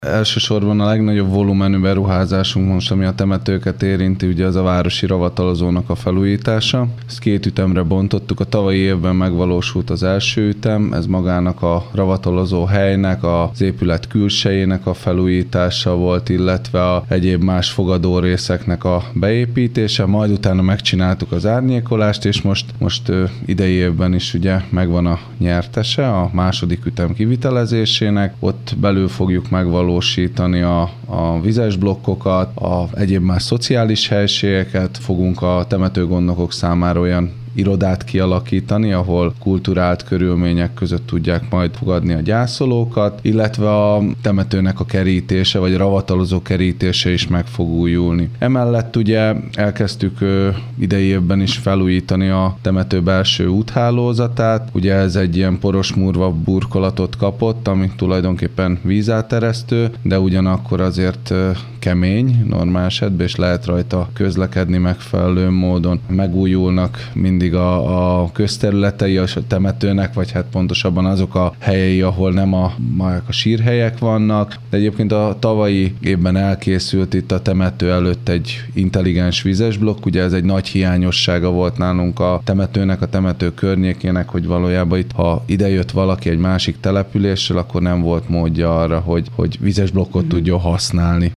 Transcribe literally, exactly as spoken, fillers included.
Elsősorban a legnagyobb volumenű beruházásunk most, ami a temetőket érinti, ugye az a városi ravatalozónak a felújítása. Ezt két ütemre bontottuk. A tavalyi évben megvalósult az első ütem, ez magának a ravatalozó helynek, az épület külsejének a felújítása volt, illetve a egyéb más fogadó részeknek a beépítése, majd utána megcsináltuk az árnyékolást, és most, most idei évben is ugye megvan a nyertese a második ütem kivitelezésének. Ott belül fogjuk megvalósítani a, a vizes blokkokat, a egyéb más szociális helységeket, fogunk a temetőgondnokok számára olyan irodát kialakítani, ahol kulturált körülmények között tudják majd fogadni a gyászolókat, illetve a temetőnek a kerítése, vagy a ravatalozó kerítése is meg fog újulni. Emellett ugye elkezdtük idei évben is felújítani a temető belső úthálózatát. Ugye ez egy ilyen porosmurva burkolatot kapott, ami tulajdonképpen vízáteresztő, de ugyanakkor azért kemény normál esetben, és lehet rajta közlekedni megfelelő módon. Megújulnak mindig a, a közterületei a temetőnek, vagy hát pontosabban azok a helyei, ahol nem a, a sírhelyek vannak. De egyébként a tavalyi évben elkészült itt a temető előtt egy intelligens vizes blokk, ugye ez egy nagy hiányossága volt nálunk a temetőnek, a temető környékének, hogy valójában itt, ha idejött valaki egy másik településsel, akkor nem volt módja arra, hogy, hogy vizes blokkot mm. tudjon használni.